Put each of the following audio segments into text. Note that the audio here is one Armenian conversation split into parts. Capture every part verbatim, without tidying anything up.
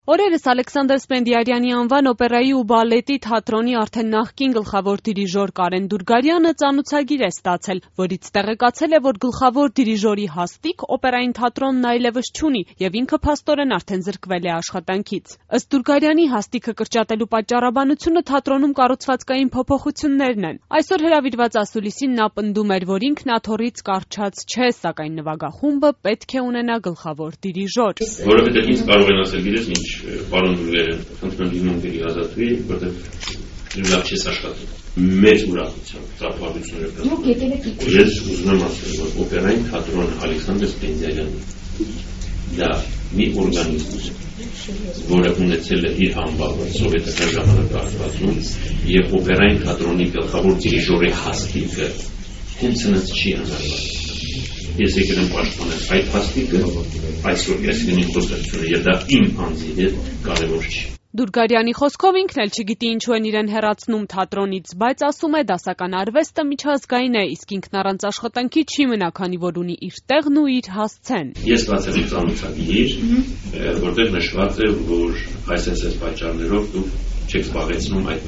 Օրերս Ալեքսանդր Սպենդիարյանի անվան օպերայի ու բալետի թատրոնի արդեն նախկին գլխավոր դիրիժոր Կարեն Դուրգարյանը ծանոթագիր է ստացել, որից տեղեկացել է, որ գլխավոր դիրիժորի հաստիք օպերային թատրոնն այլևս չունի եւ ինքը փաստորեն արդեն զրկվել է աշխատանքից։ Ըստ Դուրգարյանի հաստիքը կրճատելու պատճառաբանությունը թատրոնում կառուցվածքային փոփոխություններն են։ Այսօր հրավիրված ասուլիսին նա պնդում էր, որ ինքն աթոռից կարճած չէ, սակայն նվագախումբը պետք է ունենա գլխավոր դիրիժոր։ Որովհետեւ ինձ կարող են ասել գիտես ինչ Պարոն Դուրգարյան, խնդրում եմ ինքնուրույն ազատվի, որտեղ լավ չես աշխատում։ Մեծ ուրախությամբ ծափահարություններ կա։ Ես ուզում եմ ասել, որ օպերային թատրոնը Ալեքսանդր Սպենդիարյանը դա մի օրգանիզմ է, որը ունեցել է իր համբավը սովետական ժամանակահատվածում եւ օպերային թատրոնի գլխավոր դիրիժորի հաստիքը հենց այնց չի հնարավոր։ Ես եկել եմ պաշտպանել այդ հաստիքը, այսօր ես ունի խոսակցությունը եւ դա իմ անձի հետ կարեւոր չի։ Դուրգարյանի խոսքով ինքն էլ չգիտի ինչու են իրեն հեռացնում թատրոնից, բայց ասում է դասական արվեստը միջազգային է, իսկ ինքն առանց աշխատանքի չի մնա, քանի որ ունի իր տեղն ու իր հասցեն։ Ես ստացել եմ ծանոթագիր, որտեղ նշված է, որ այս այս պատճառներով դուք չեք զբաղեցնում այդ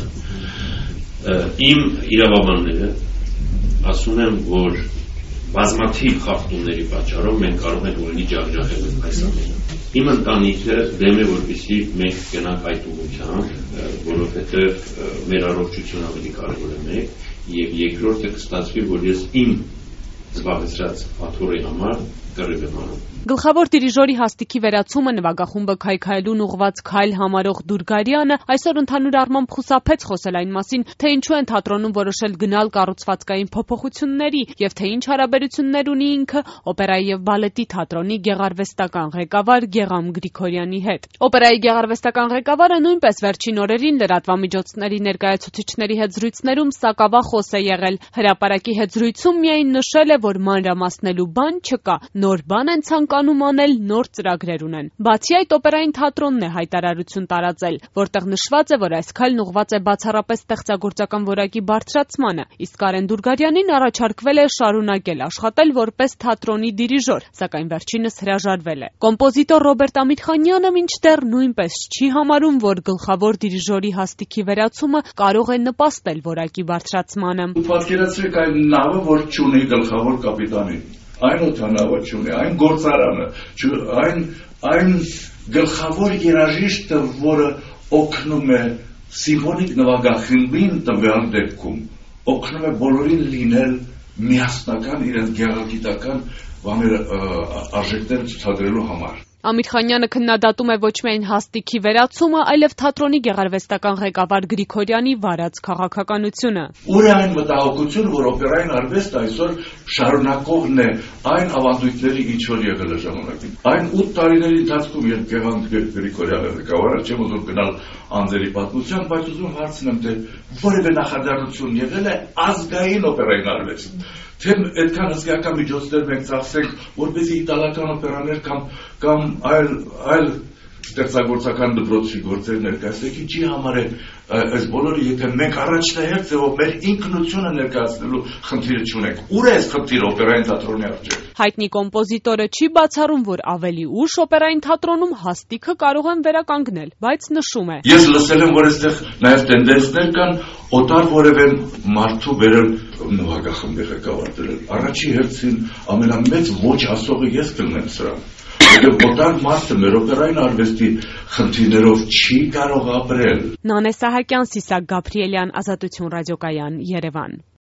պաշտոնը։ Իմ իրավաբանները ասում են, որ բազմաթիվ խախտումների պատճառով մենք կարող ենք ունենալ ջախջախել այս ամենը։ Իմ ընտանիքը դեմ է, որպեսզի մենք գնանք այդ ուղղությամբ, որովհետև մեր առողջությունը ավելի կարևոր է մեկ, եւ երկրորդը կստացվի, որ ես իմ զբաղեցրած աթոռի համար կռիվ եմ անում։ Գլխավոր դիրիժորի հաստիքի վերացումը նվագախումբը քայքայելուն ուղղված քայլ համարող Դուրգարյանը այսօր ընդհանուր առմամբ խուսափեց խոսել այն մասին, թե ինչու են թատրոնում որոշել գնալ կառուցվածքային փոփոխությունների եւ թե ինչ հարաբերություններ ունի ինքը օպերայի եւ բալետի թատրոնի գեղարվեստական ղեկավար Գեղամ Գրիգորյանի հետ։ Օպերայի գեղարվեստական ղեկավարը նույնպես վերջին օրերին լրատվամիջոցների ներկայացուցիչների հետ զրույցներում սակավախոս է եղել։ Հրապարակի հետ զրույցում միայն նշել է, որ մանրամասնելու բան չկա, նոր բան են անում անել, նոր ծրագրեր ունեն։ Բացի այդ, օպերային թատրոնն է հայտարարություն տարածել, որտեղ նշված է, որ այս քայլն ուղղված է բացառապես ստեղծագործական որակի բարձրացմանը, իսկ Կարեն Դուրգարյանին առաջարկվել է շարունակել աշխատել որպես թատրոնի դիրիժոր, սակայն վերջինս հրաժարվել է։ Կոմպոզիտոր Ռոբերտ Ամիրխանյանը մինչդեռ նույնպես չի համարում, որ գլխավոր դիրիժորի հաստիքի վերացումը կարող է նպաստել որակի բարձրացմանը։ Պատկերացրեք այն նավը, որ չունի գլխավոր կապիտանին։ Այն օդանավը չունի, այն գործարանը, այն, այն գլխավոր երաժիշտը, որը օգնում է սիմֆոնիկ նվագախմբին տվյալ դեպքում, օգնում է բոլորին լինել միասնական իրենց գեղագիտական արժեքները ցուցադրելու համար։ Ամիրխանյանը քննադատում է ոչ միայն հաստիքի վերացումը, այլև թատրոնի գեղարվեստական ղեկավար Գրիգորյանի վարած քաղաքականությունը։ Ուր է այն մտահոգությունը, որ օպերային արվեստը այսօր շարունակողն է այն ավանդույթների, ինչ որ եղել է ժամանակին։ Այն ութ տարիների ընթացքում, երբ Գեղամ Գրիգորյանը ղեկավարը, չեմ ուզում գնալ անձերի պատմության, բայց ուզում հարցնեմ, թե որևէ նախաձեռնություն եղել է ազգային օպերային արվեստ։ Թե այդքան հսկայական միջոցներ մենք ծախսենք, որպեսզի իտալական օպերաներ կամ կամ այլ այլ ստեղծագործական դպրոցի գործեր ներկայացնենք, ինչի համար է այս բոլորը, եթե մենք առաջնահերթ ձևով մեր ինքնությունը ներկայացնելու խնդիրը չունենք։ Ուր է այս խնդիրը օպերային թատրոնի առջև։ Հայտնի կոմպոզիտորը չի բացառում, որ ավելի ուշ օպերային թատրոնում հաստիքը կարող են վերականգնել, բայց նշում է. Ես լսել եմ, որ այստեղ նաև տենդենսներ կան օտար որևէ մարդու վերել նվագախմբի ղեկավար դրել։ Առաջի հերթին ամենամեծ ոչ ասողը ես կլինեմ սրան։ Որտեղ օտար մարդը մեր օպերային արվեստի խնդիրներով չի կարող ապրել։ Նանե Սահակյան, Սիսակ Գաբրիելյան, Ազատություն ռադիոկայան, Երևան։